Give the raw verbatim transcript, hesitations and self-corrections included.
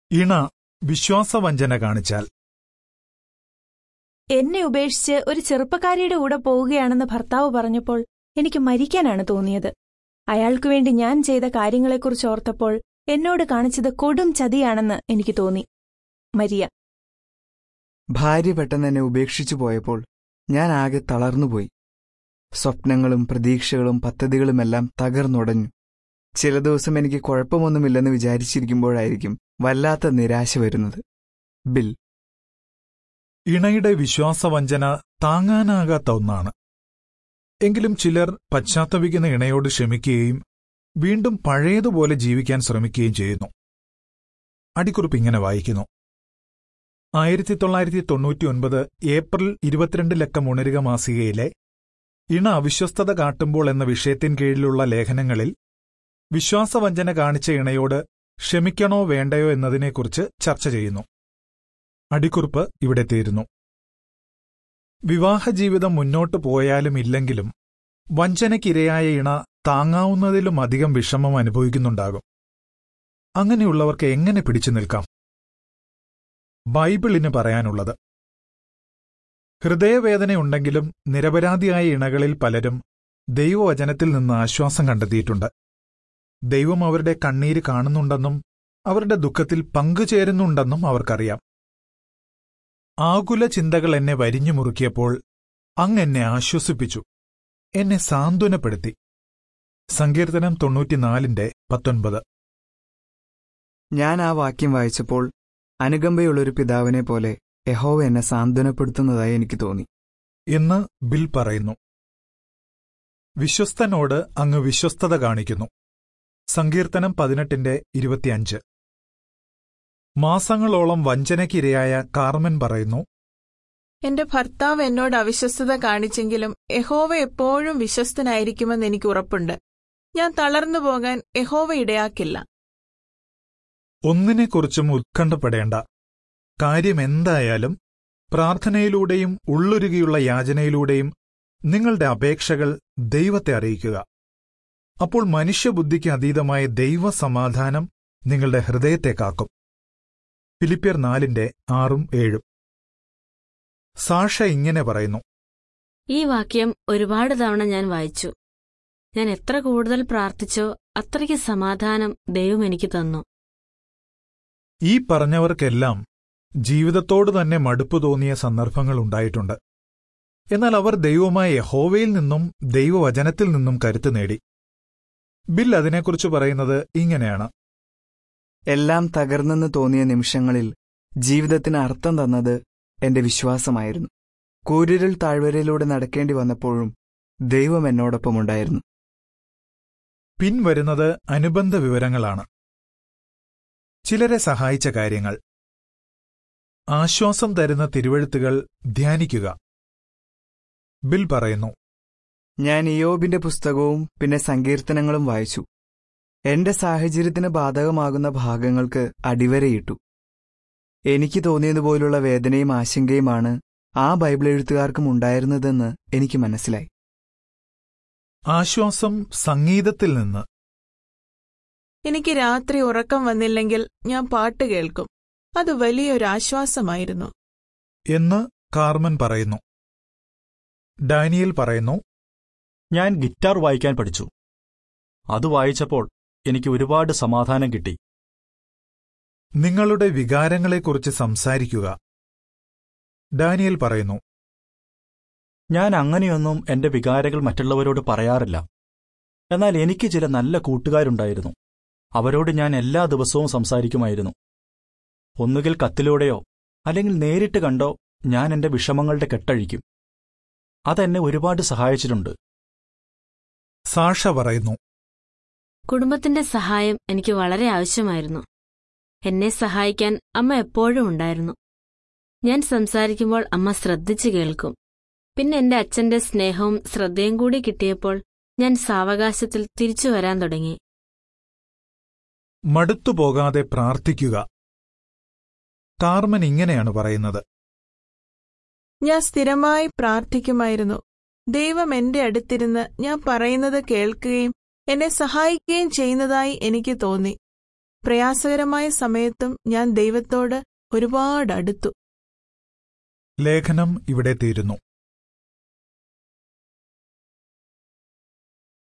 ഇണ വിശ്വാസവഞ്ചന കാണിച്ചാൽ. എന്നെ ഉപേക്ഷിച്ച് ഒരു ചെറുപ്പക്കാരിയുടെ കൂടെ പോവുകയാണെന്ന് ഭർത്താവ് പറഞ്ഞപ്പോൾ എനിക്ക് മരിക്കാനാണ് തോന്നിയത്. അയാൾക്കുവേണ്ടി ഞാൻ ചെയ്ത കാര്യങ്ങളെക്കുറിച്ച് ഓർത്തപ്പോൾ എന്നോട് കാണിച്ചത് കൊടും ചതിയാണെന്ന് എനിക്ക് തോന്നി. മരിയ. ഭാര്യ പെട്ടെന്ന് എന്നെ ഉപേക്ഷിച്ചു പോയപ്പോൾ ഞാൻ ആകെ തളർന്നുപോയി. സ്വപ്നങ്ങളും പ്രതീക്ഷകളും പദ്ധതികളുമെല്ലാം തകർന്നുടഞ്ഞു. ചില ദിവസം എനിക്ക് കുഴപ്പമൊന്നുമില്ലെന്ന് വിചാരിച്ചിരിക്കുമ്പോഴായിരിക്കും വല്ലാത്ത നിരാശ വരുന്നത്. ബിൽ. ഇണയുടെ വിശ്വാസവഞ്ചന താങ്ങാനാകാത്ത ഒന്നാണ്. എങ്കിലും ചിലർ പശ്ചാത്തപിക്കുന്ന ഇണയോട് ക്ഷമിക്കുകയും വീണ്ടും പഴയതുപോലെ ജീവിക്കാൻ ശ്രമിക്കുകയും ചെയ്യുന്നു. അടിക്കുറിപ്പ് ഇങ്ങനെ വായിക്കുന്നു. ആയിരത്തി തൊള്ളായിരത്തി തൊണ്ണൂറ്റി ഒൻപത് ഏപ്രിൽ ഇരുപത്തിരണ്ടിലക്കം ഉണരുക മാസികയിലെ ഇണ അവിശ്വസ്തത കാട്ടുമ്പോൾ എന്ന വിഷയത്തിൻ കീഴിലുള്ള ലേഖനങ്ങളിൽ വിശ്വാസവഞ്ചന കാണിച്ച ഇണയോട് ക്ഷമിക്കണോ വേണ്ടയോ എന്നതിനെക്കുറിച്ച് ചർച്ച ചെയ്യുന്നു. അടിക്കുറിപ്പ് ഇവിടെ തീരുന്നു. വിവാഹജീവിതം മുന്നോട്ടു പോയാലും ഇല്ലെങ്കിലും വഞ്ചനയ്ക്കിരയായ ഇണ താങ്ങാവുന്നതിലും അധികം വിഷമം അനുഭവിക്കുന്നുണ്ടാകും. അങ്ങനെയുള്ളവർക്ക് എങ്ങനെ പിടിച്ചു നിൽക്കാം? ബൈബിളിന് പറയാനുള്ളത്: ഹൃദയവേദനയുണ്ടെങ്കിലും നിരപരാധിയായ ഇണകളിൽ പലരും ദൈവവചനത്തിൽ നിന്ന് ആശ്വാസം കണ്ടെത്തിയിട്ടുണ്ട്. ദൈവം അവരുടെ കണ്ണീര് കാണുന്നുണ്ടെന്നും അവരുടെ ദുഃഖത്തിൽ പങ്കുചേരുന്നുണ്ടെന്നും അവർക്കറിയാം. ആകുല ചിന്തകൾ എന്നെ വരിഞ്ഞു മുറുക്കിയപ്പോൾ അങ്ങെന്നെ ആശ്വസിപ്പിച്ചു, എന്നെ സാന്ത്വനപ്പെടുത്തി. സങ്കീർത്തനം തൊണ്ണൂറ്റിനാലിന്റെ പത്തൊൻപത്. ഞാൻ ആ വാക്യം വായിച്ചപ്പോൾ അനുകമ്പയുള്ളൊരു പിതാവിനെ പോലെ യഹോവ എന്നെ സാന്ത്വനപ്പെടുത്തുന്നതായി എനിക്ക് തോന്നി എന്ന് ബിൽ പറയുന്നു. വിശ്വസ്തനോട് അങ്ങ് വിശ്വസ്തത കാണിക്കുന്നു. സങ്കീർത്തനം പതിനെട്ടിന്റെ ഇരുപത്തിയഞ്ച്. മാസങ്ങളോളം വഞ്ചനയ്ക്കിരയായ കാർമൻ പറയുന്നു, എന്റെ ഭർത്താവ് എന്നോട് അവിശ്വസ്തത കാണിച്ചെങ്കിലും യഹോവ എപ്പോഴും വിശ്വസ്തനായിരിക്കുമെന്ന് എനിക്ക് ഉറപ്പുണ്ട്. ഞാൻ തളർന്നു പോകാൻ യഹോവ ഇടയാക്കില്ല. ഒന്നിനെക്കുറിച്ചും ഉത്കണ്ഠപ്പെടേണ്ട. കാര്യമെന്തായാലും പ്രാർത്ഥനയിലൂടെയും ഉള്ളൊരുകിയുള്ള യാചനയിലൂടെയും നിങ്ങളുടെ അപേക്ഷകൾ ദൈവത്തെ അറിയിക്കുക. അപ്പോൾ മനുഷ്യബുദ്ധിക്ക് അതീതമായ ദൈവസമാധാനം നിങ്ങളുടെ ഹൃദയത്തെ കാക്കും. ഫിലിപ്പിയർ നാലിന്റെ ആറും ഏഴും. സാഷ ഇങ്ങനെ പറയുന്നു: ഈ വാക്യം ഒരുപാട് തവണ ഞാൻ വായിച്ചു. ഞാൻ എത്ര കൂടുതൽ പ്രാർത്ഥിച്ചോ അത്രയ്ക്ക് സമാധാനം ദൈവം എനിക്ക് തന്നു. ഈ പറഞ്ഞവർക്കെല്ലാം ജീവിതത്തോട് തന്നെ മടുപ്പ് തോന്നിയ സന്ദർഭങ്ങൾ ഉണ്ടായിട്ടുണ്ട്. എന്നാൽ അവർ ദൈവമായ യഹോവയിൽ നിന്നും ദൈവവചനത്തിൽ നിന്നും കരുത്ത് നേടി. ബിൽ അതിനെക്കുറിച്ച് പറയുന്നത് ഇങ്ങനെയാണ്: എല്ലാം തകർന്നെന്ന് തോന്നിയ നിമിഷങ്ങളിൽ ജീവിതത്തിന് അർത്ഥം തന്നത് എന്റെ വിശ്വാസമായിരുന്നു. കൂരിരുൾ താഴ്വരയിലൂടെ നടക്കേണ്ടി വന്നപ്പോഴും ദൈവം എന്നോടൊപ്പമുണ്ടായിരുന്നു. പിൻവരുന്നത് അനുബന്ധ വിവരങ്ങളാണ്. ചിലരെ സഹായിച്ച കാര്യങ്ങൾ. ആശ്വാസം തരുന്ന തിരുവെഴുത്തുകൾ ധ്യാനിക്കുക. ബിൽ പറയുന്നു: ഞാൻ ഇയ്യോബിന്റെ പുസ്തകവും പിന്നെ സങ്കീർത്തനങ്ങളും വായിച്ചു. എന്റെ സാഹചര്യത്തിന് ബാധകമാകുന്ന ഭാഗങ്ങൾക്ക് അടിവരയിട്ടു. എനിക്ക് തോന്നിയതുപോലുള്ള വേദനയും ആശങ്കയുമാണ് ആ ബൈബിൾ എഴുത്തുകാർക്കും ഉണ്ടായിരുന്നതെന്ന് എനിക്ക് മനസ്സിലായി. ആശ്വാസം സംഗീതത്തിൽ നിന്ന്. എനിക്ക് രാത്രി ഉറക്കം വന്നില്ലെങ്കിൽ ഞാൻ പാട്ട് കേൾക്കും. അത് വലിയൊരാശ്വാസമായിരുന്നു എന്ന് കാർമൻ പറയുന്നു. ഡാനിയൽ പറയുന്നു: ഞാൻ ഗിറ്റാർ വായിക്കാൻ പഠിച്ചു. അത് വായിച്ചപ്പോൾ എനിക്ക് ഒരുപാട് സമാധാനം കിട്ടി. നിങ്ങളുടെ വികാരങ്ങളെക്കുറിച്ച് സംസാരിക്കുക. ഡാനിയൽ പറയുന്നു: ഞാൻ അങ്ങനെയൊന്നും എന്റെ വികാരങ്ങൾ മറ്റുള്ളവരോട് പറയാറില്ല. എന്നാൽ എനിക്ക് ചില നല്ല കൂട്ടുകാരുണ്ടായിരുന്നു. അവരോട് ഞാൻ എല്ലാ ദിവസവും സംസാരിക്കുമായിരുന്നു. ഒന്നുകിൽ കത്തിലൂടെയോ അല്ലെങ്കിൽ നേരിട്ട് കണ്ടോ ഞാൻ എന്റെ വിഷമങ്ങളുടെ കെട്ടഴിക്കും. അതെന്നെ ഒരുപാട് സഹായിച്ചിട്ടുണ്ട്. സാഷ പറയുന്നു: കുടുംബത്തിന്റെ സഹായം എനിക്ക് വളരെ ആവശ്യമായിരുന്നു. എന്നെ സഹായിക്കാൻ അമ്മ എപ്പോഴും ഉണ്ടായിരുന്നു. ഞാൻ സംസാരിക്കുമ്പോൾ അമ്മ ശ്രദ്ധിച്ചു കേൾക്കും. പിന്നെ എന്റെ അച്ഛന്റെ സ്നേഹവും ശ്രദ്ധയും കൂടി കിട്ടിയപ്പോൾ ഞാൻ സാവകാശത്തിൽ തിരിച്ചു വരാൻ തുടങ്ങി. മടുത്തുപോകാതെ പ്രാർത്ഥിക്കുക. കാർമൻ ഇങ്ങനെയാണ് പറയുന്നത്: ഞാൻ സ്ഥിരമായി പ്രാർത്ഥിക്കുമായിരുന്നു. ദൈവം എന്റെ അടുത്തിരുന്ന് ഞാൻ പറയുന്നത് കേൾക്കുകയും എന്നെ സഹായിക്കുകയും ചെയ്യുന്നതായി എനിക്ക് തോന്നി. പ്രയാസകരമായ സമയത്തും ഞാൻ ദൈവത്തോട് ഒരുപാട് അടുത്തു. ലേഖനം ഇവിടെ തീരുന്നു.